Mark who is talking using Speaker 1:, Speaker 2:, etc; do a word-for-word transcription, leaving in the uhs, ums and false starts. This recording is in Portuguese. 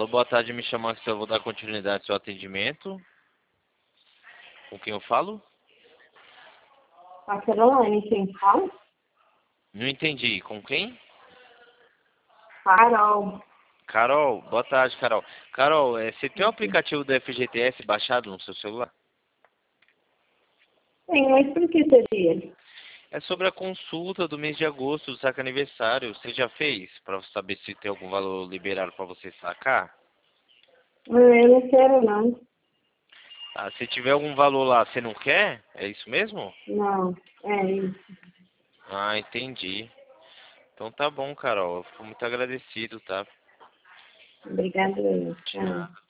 Speaker 1: Alô, boa tarde, me chamo Axel, eu vou dar continuidade ao seu atendimento. Com quem eu falo?
Speaker 2: A Caroline, quem fala?
Speaker 1: Não entendi, com quem?
Speaker 2: Carol.
Speaker 1: Carol, boa tarde, Carol. Carol, é, você tem o aplicativo do F G T S baixado no seu celular?
Speaker 2: Sim, mas por que seria?
Speaker 1: É sobre a consulta do mês de agosto do saque aniversário. Você já fez? Para saber se tem algum valor liberado para você sacar?
Speaker 2: Ah, eu não quero, não.
Speaker 1: Ah, se tiver algum valor lá, você não quer? É isso mesmo?
Speaker 2: Não, é isso.
Speaker 1: Ah, entendi. Então tá bom, Carol. Eu fico muito agradecido, tá?
Speaker 2: Obrigada, eu. Tchau.
Speaker 1: Tchau.